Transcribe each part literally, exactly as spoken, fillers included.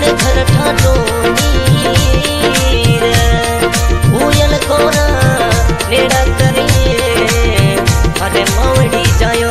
घर ठाडो नीर उयल कोना नेड़ा करिए अरे मवड़ी जायो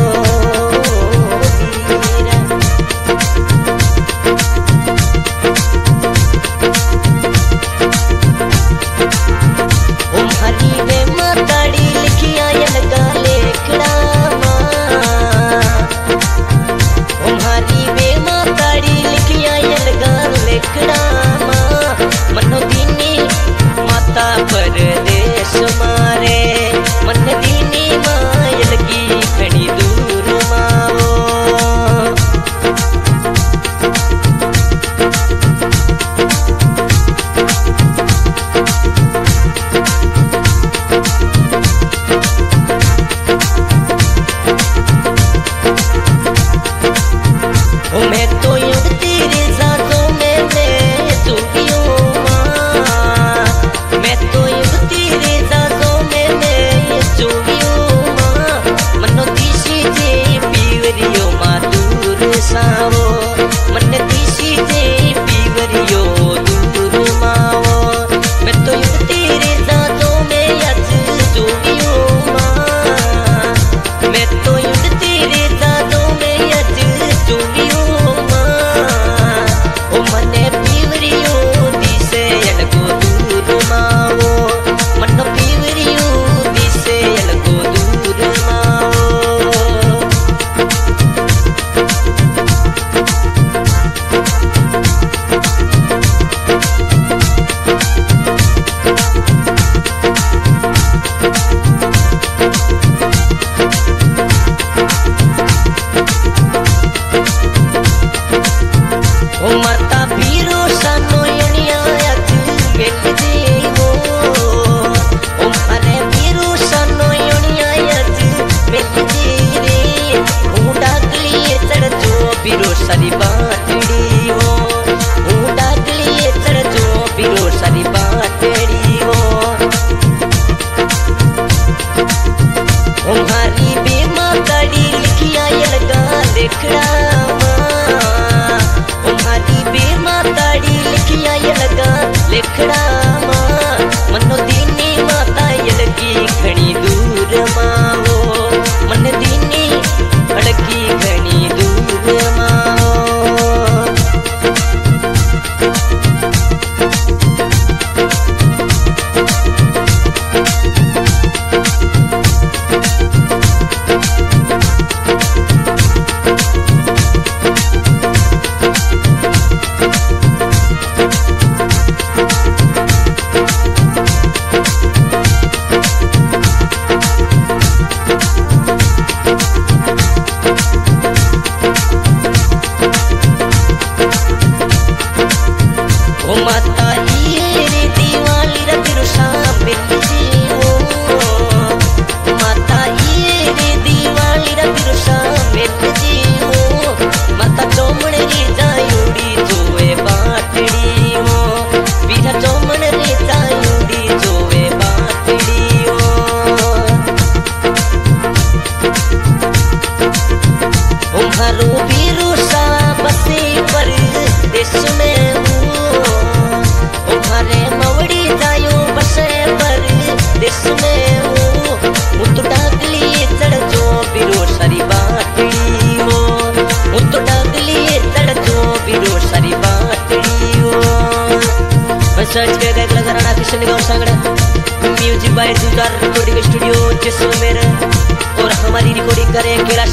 सर्च कर गए घराना किशन गाँव Sangda music by Jujhar recording studio Jaisalmer और हमारी रिकॉर्डिंग करें कैलाश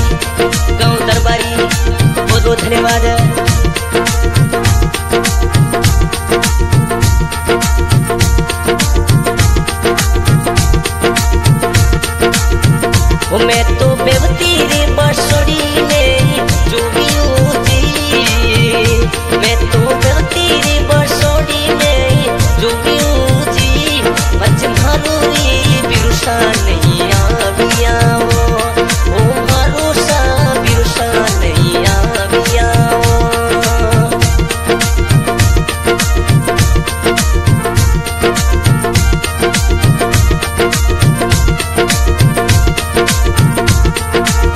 भाटी गाँव दरबारी। बहुत बहुत धन्यवाद। मैं तो बेवती रे बसोड़ी में जो भी जी, मैं तो बेवती रे बसोड़ी में जो भी जी, बच मारूरी बिरुसा नहीं आविया वो, ओ भरोसा बिरुसा नहीं आविया वो।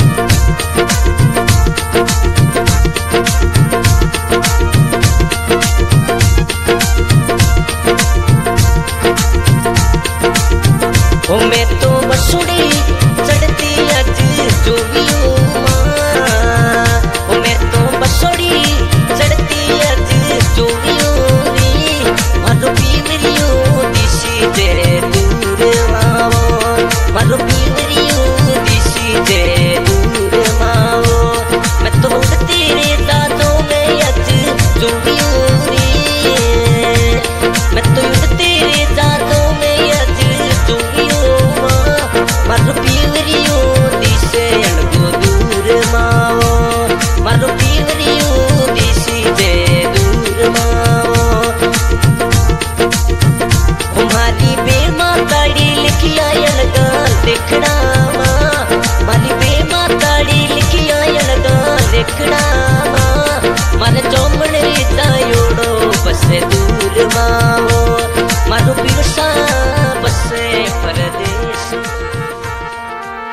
तो बसुड़ी चढ़ती अज जो भी ओ मैं तो बसुड़ी चढ़ती अज जो भी मारो पीवरियो दिशी जे दूर मावो मारो पीवरियो दिशी जे दूर मावो मैं तो तेरे दांतों में अज जो भी मैं तो तेरे दांतों में अज जो भी मारो पीवरियो दिशे अणगो दूर मावो मारो पीवरियो दिशी जे दूर मावो हमारी बेमा ताड़ी लिखिया अलगा देखना